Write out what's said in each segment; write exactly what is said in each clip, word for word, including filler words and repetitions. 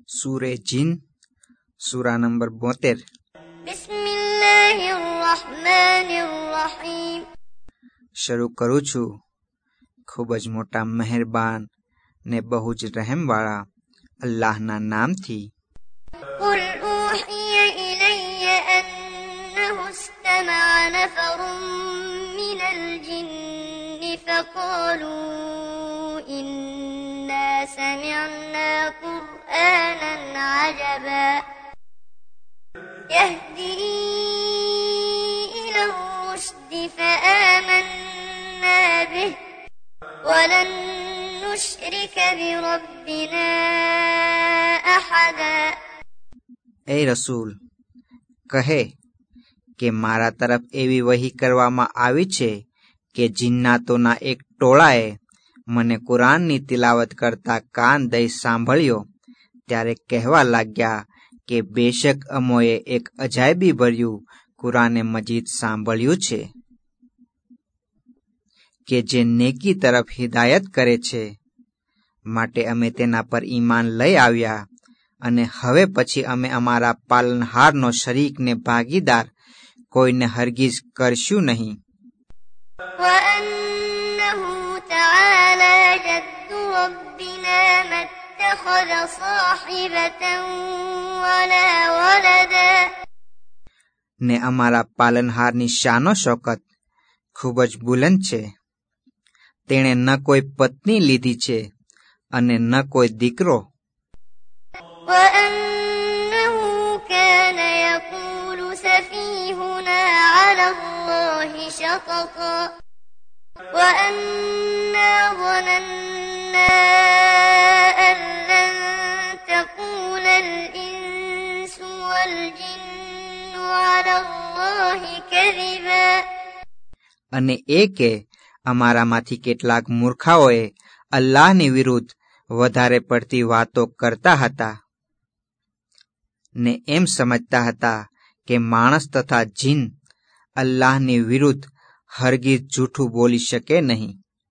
सूरे जिन सूरा नंबर बोतेर। શરૂ કરું છું ખૂબ જ મોટા મહેરબાન ને બહુ જ રહેમવાળા અલ્લાહના નામથી। قل أوحي إلي أنه استمع نفر من الجن فقالوا إنا سمعنا قرآنا عجبا يهدي إلى الرشد فآمنا به ولن نشرك بربنا أحدا। એ રસૂલ કહે કે મારા તરફ એવી વહી કરવામાં આવી છે કે જિન્નાતોના એક ટોળાએ મને કુરાનની તિલાવત કરતા કાન દઈ સાંભળ્યો ત્યારે કહેવા લાગ્યા કે બેશક અમોએ એક અજાયબી ભર્યું કુરાને મજીદ સાંભળ્યું છે કે જે નેકી તરફ હિદાયત કરે છે, માટે અમે તેના પર ઈમાન લઈ આવ્યા અને હવે પછી અમે અમારા પાલનહારનો શરીક ને ભાગીદાર કોઈને હરગીઝ કરશું નહીં। وأنه تعالى جد ربنا ما اتخذ صاحبة ولا ولدا ને અમારા પાલનહારની શાનો શોકત ખૂબ જ બુલંદ છે। તેણે ન કોઈ પત્ની લીધી છે અને ન કોઈ દીકરો। وأنه كان يقول سفيهنا على الله شططا وأنا ظننا أن لن تقول الإنس والجن على الله كذبا અને એ કે અમારામાંથી કેટલાક મૂર્ખાઓએ અલ્લાહની વિરુદ્ધ વધારે પડતી વાતો કરતા હતા ને એમ સમજતા હતા કે માણસ તથા જીન અલ્લાહની વિરુદ્ધ હરગીઝ જૂઠું બોલી શકે નહીં।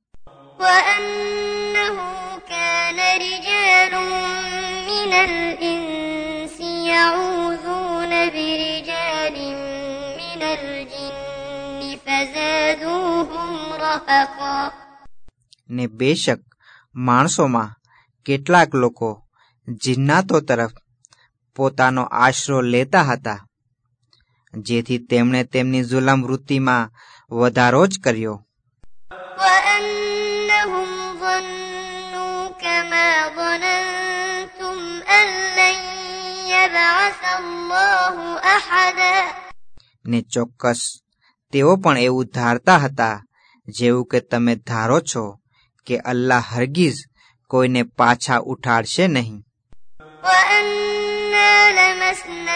وأنه كان رجال من الإنس يعوذون برجال من الجن فزادوهم رهقا ને બેશક માણસોમાં કેટલાક લોકો જિન્નાતો તરફ પોતાનો આશરો લેતા હતા, જેથી તેમણે તેમની જુલમ વૃત્તિમાં વધારો જ કર્યો। وأنهم ظنوا كما ظننتم أن لن يبعث الله أحدا ને ચોક્કસ તેઓ પણ એવું ધારતા હતા જેવું કે તમે ધારો છો કે અલ્લાહ હરગીઝ કોઈને પાછા ઉઠાડશે નહીં। وأنا لمسنا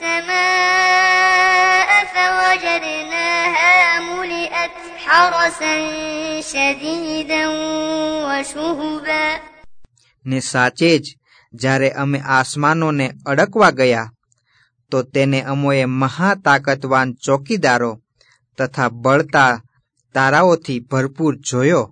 السماء فوجدناها ملئت حرسا شديدا وشهبا ને સાચે જ જ્યારે અમે આસમાનોને અડકવા ગયા તો તેને અમોએ મહા તાકતવાન ચોકીદારો તથા બળતા તારાઓથી ભરપૂર જોયો।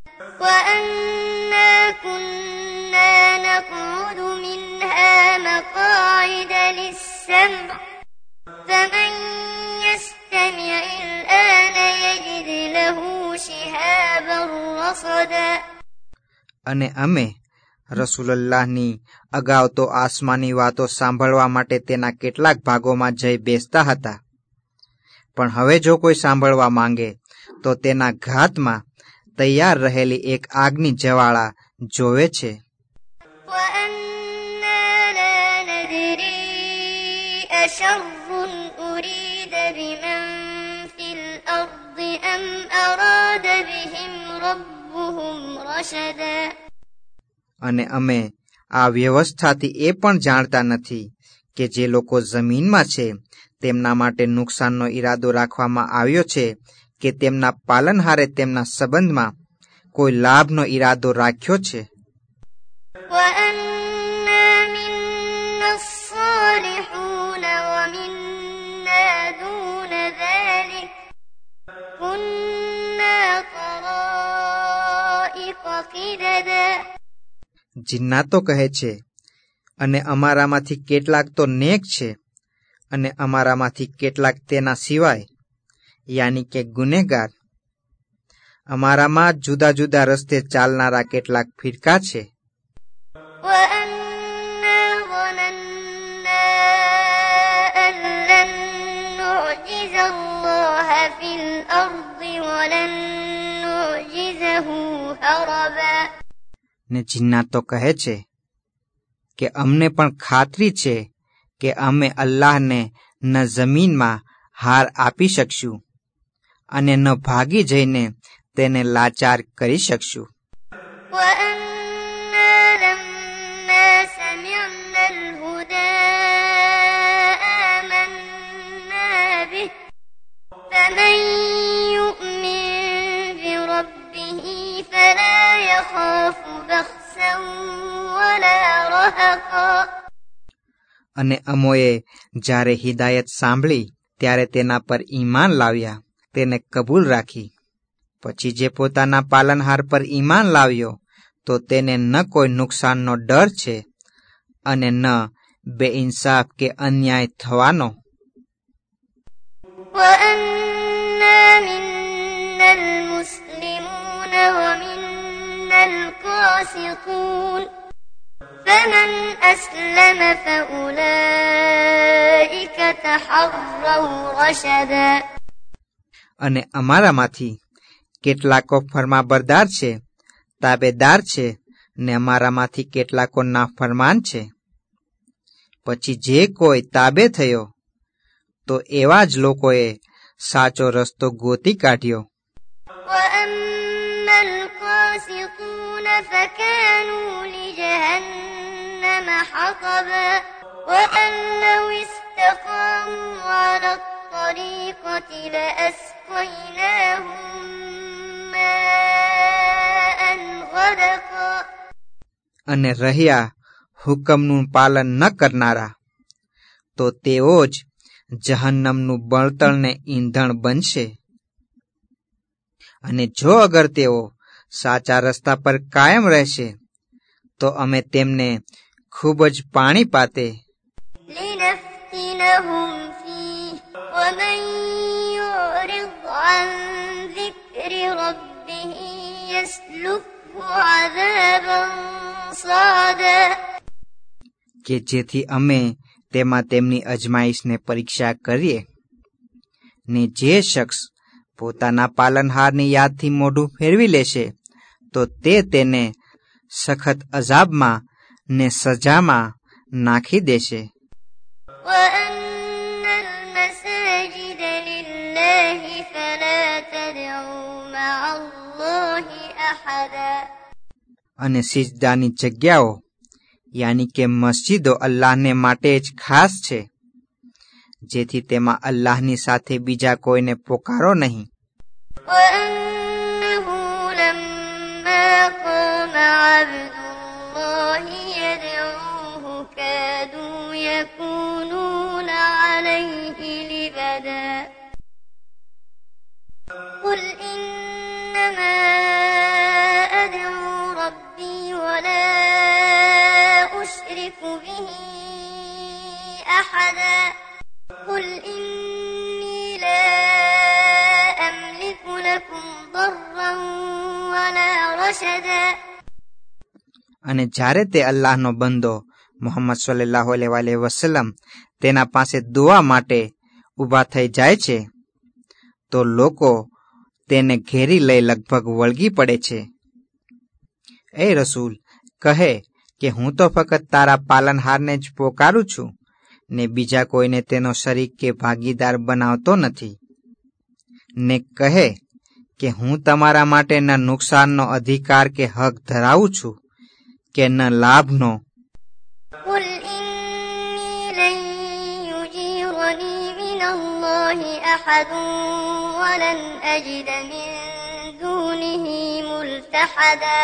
وأنا كنا نقعد منها مقاعد للسمع فمن يستمع الآن يجد له شهابا رصدا અને અમે રસૂલુલ્લાહની અગાઉ તો આસમાની વાતો સાંભળવા માટે તેના કેટલાક ભાગોમાં જઈ બેસતા હતા, પણ હવે જો કોઈ સાંભળવા માંગે તો તેના ઘાતમાં તૈયાર રહેલી એક આગની જ્વાળા જોવે છે। وأنا لا ندري أشر أريد بمن في الأرض أم أراد بهم ربهم رشدا અને અમે આ વ્યવસ્થાથી એ પણ જાણતા નથી કે જે લોકો જમીનમાં છે તેમના માટે નુકસાનનો ઈરાદો રાખવામાં આવ્યો છે કે તેમના પાલનહારે તેમના સંબંધમાં કોઈ લાભનો ઈરાદો રાખ્યો છે। وأنا منا الصالحون ومنا دون ذلك كنا طرائق قددا જિન્નાતો કહે છે અને અમારામાંથી કેટલાક તો નેક છે અને અમારામાંથી કેટલાક તેના સિવાય યાની કે ગુનેગાર. અમારામાં જુદા જુદા રસ્તે ચાલનારા કેટલાક ફિરકા છે. وأنا ظننا أن لن نعجز الله في الأرض ولن نعجزه هربا. ને જિન્નાત તો કહે છે કે અમને પણ ખાતરી છે કે અમે અલ્લાહને ન જમીનમાં હાર આપી શકશું અને ન ભાગી જઈને તેને લાચાર કરી શકશું. وأنا لما سمعنا الهدى آمنا به فمن يؤمن بربه فلا يخاف بخسا ولا رهقا. અને અમોએ જ્યારે હિદાયત સાંભળી ત્યારે તેના પર ઈમાન લાવ્યા, તેને કબૂલ રાખી. પછી જે પોતાના પાલનહાર પર ઈમાન લાવ્યો તો તેને ન કોઈ નુકસાનનો ડર છે અને ન બેઇન્સાફ કે અન્યાય થવાનો. وأنا منا المسلمون ومنا القاسطون فمن أسلم فأولئك تحروا رشدا. અને અમારામાંથી કેટલાકો ફરમાબરદાર છે, તાબેદાર છે, ને અમારામાંથી કેટલાકો નાફરમાન છે. પછી જે કોઈ તાબે થયો તો એવા જ લોકોએ સાચો રસ્તો ગોતી કાઢ્યો. وأما القاسطون فكانوا لجهنم حطبا وأن لو استقاموا على الطريقة لأسقيناهم ماء غدقا. અને રહ્યા હુકમનું પાલન ન કરનારા તો તેઓ જ જહન્નમનું બળતણને ઈંધણ બનશે. અને જો અગર તેઓ સાચા રસ્તા પર કાયમ રહેશે તો અમે તેમને ખૂબ જ પાણી પાતે لنفتنهم فيه ومن يعرض عن ذكر ربه يسلكه عذابا صعدا. કે જેથી અમે તેમાં તેમની અજમાઈશને પરીક્ષા કરીએ. ને જે શખ્સ પોતાના પાલનહારની યાદથી મોઢું ફેરવી લેશે તો તે તેને સખત અઝાબમાં ને સજામાં નાખી દેશે. وأن المساجد لله فلا تدعوا مع الله أحدا. અને સિજદાની જગ્યાઓ યાની કે મસ્જિદો અલ્લાહને માટે જ ખાસ છે, જેથી તેમાં અલ્લાહની સાથે બીજા કોઈને પોકારો નહીં. وأنه لما قام عبد الله يدعوه كادوا يكونون عليه لبدا. قل إنما أدعو ربي ولا أشرك به أحدا. قل إني لا أملك لكم ضرا ولا رشدا. અને જ્યારે તે અલ્લાહનો બંદો મુહમ્મદ સલ્લલ્લાહુ અલૈહિ વસલ્લમ તેના પાસે દુઆ માટે ઊભા થઈ જાય છે તો લોકો તેને ઘેરી લઈ લગભગ વળગી પડે છે. એ રસૂલ, કહે કે હું તો ફક્ત તારા પાલનહારને જ પોકારું છું ને બીજા કોઈને તેનો શરીક કે ભાગીદાર બનાવતો નથી. ને કહે કે હું તમારા માટે ન નુકસાનનો અધિકાર કે હક ધરાવું છું કે ન લાભનો. قل إني لن يجيرني من الله أحد ولن أجد من دونه ملتحدا.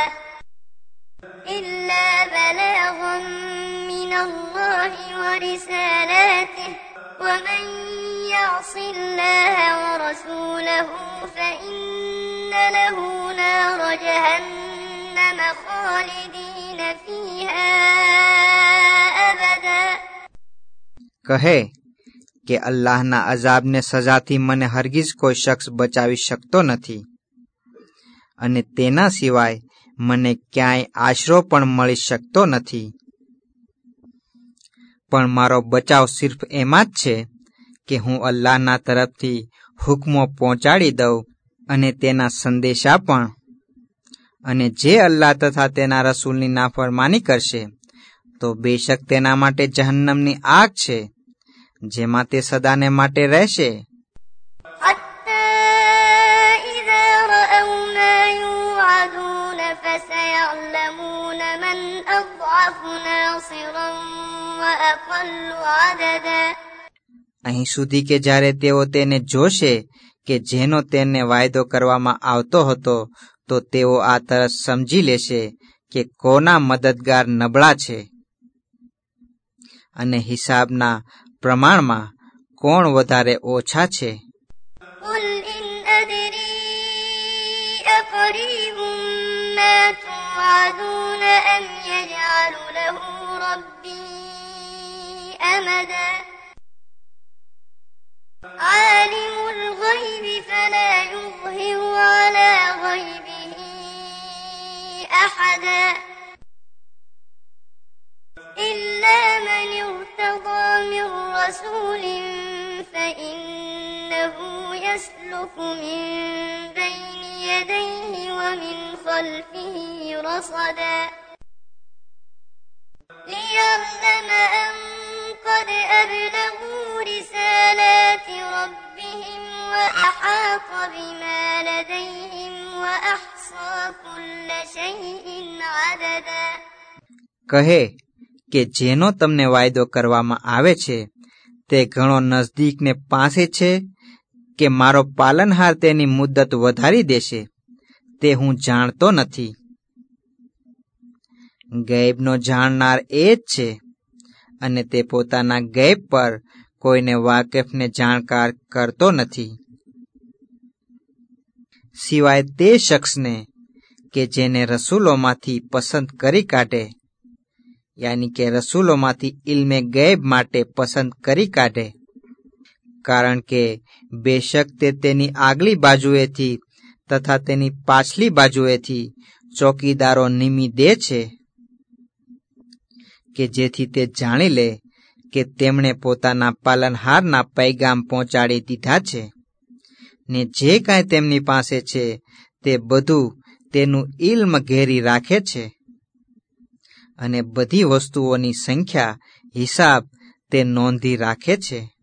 إلا بلاغا من الله ورسالاته ومن يعص الله ورسوله فإن له نار جهنم خالدين فيها કહે કે અલ્લાહના અઝાબને સજાથી મને હરગીઝ કોઈ શખ્સ બચાવી શકતો નથી અને તેના સિવાય મને ક્યાંય આશરો પણ મળી શકતો નથી. પણ મારો બચાવ સિર્ફ એમાં જ છે કે હું અલ્લાહના તરફથી હુકમો પહોંચાડી દઉં અને તેના સંદેશા પણ. અને જે અલ્લાહ તથા તેના રસૂલની નાફરમાની કરશે તો બેશક તેના માટે જહન્નમની આગ છે જેમાં તે સદાને માટે રહેશે. حتى إذا رأوا ما يوعدون فسيعلمون من أضعف ناصرا وأقل عددا. અહીં સુધી કે જ્યારે તેઓ તેને જોશે કે જેનો તેને વાયદો કરવામાં આવતો હતો તો તેઓ આ તરત સમજી લેશે કે કોના મદદગાર નબળા છે અને હિસાબના પ્રમાણમાં કોણ વધારે ઓછા છે. قل إن أدري أقريب ما توعدون أم يجعل له ربي أمدا. عالم الغيب فلا يظهر على غيبه أحدا إلا من ارتضى من رسول فإنه يسلك من بين يديه ومن خلفه رصدا ليعلم أن قد أبلغوا رسالات ربهم وأحاط بما لديهم وأحصى كل شيء عددا. કહે કે જેનો તમને વાયદો કરવામાં આવે છે તે ઘણો નજદીક ને પાસે છે કે મારો પાલનહાર તેની મુદ્દત વધારી દેશે તે હું જાણતો નથી. ગૈબનો જાણનાર એ જ છે અને તે પોતાના ગૈબ પર કોઈને વાકેફને જાણકાર કરતો નથી સિવાય તે શખ્સને કે જેને રસૂલોમાંથી પસંદ કરી કાઢે, યાની કે રસૂલોમાંથી ઇલ્મે ગૈબ માટે પસંદ કરી કાઢે, કારણ કે બેશક તે તેની આગલી બાજુએથી તથા તેની પાછલી બાજુએથી ચોકીદારો નિમી દે છે કે જેથી તે જાણી લે કે તેમણે પોતાના પાલનહારના પૈગામ પહોંચાડી દીધા છે ને જે કાંઈ તેમની પાસે છે તે બધું તેનું ઇલ્મ ઘેરી રાખે છે અને બધી વસ્તુઓની સંખ્યા હિસાબ તે નોંધી રાખે છે.